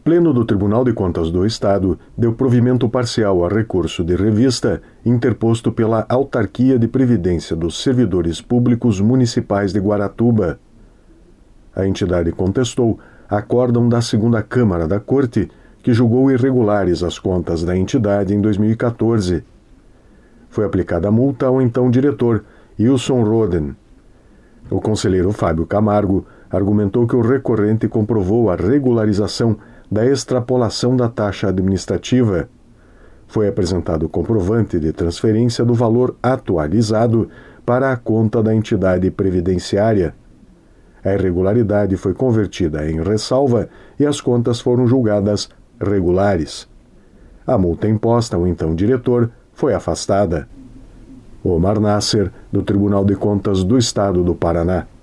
Pleno do Tribunal de Contas do Estado deu provimento parcial a recurso de revista interposto pela Autarquia de Previdência dos Servidores Públicos Municipais de Guaratuba. A entidade contestou acórdão da segunda Câmara da Corte, que julgou irregulares as contas da entidade em 2014. Foi aplicada a multa ao então diretor, Wilson Roden. O conselheiro Fábio Camargo argumentou que o recorrente comprovou a regularização da extrapolação da taxa administrativa. Foi apresentado o comprovante de transferência do valor atualizado para a conta da entidade previdenciária. A irregularidade foi convertida em ressalva e as contas foram julgadas regulares. A multa imposta ao então diretor foi afastada. Omar Nasser, do Tribunal de Contas do Estado do Paraná.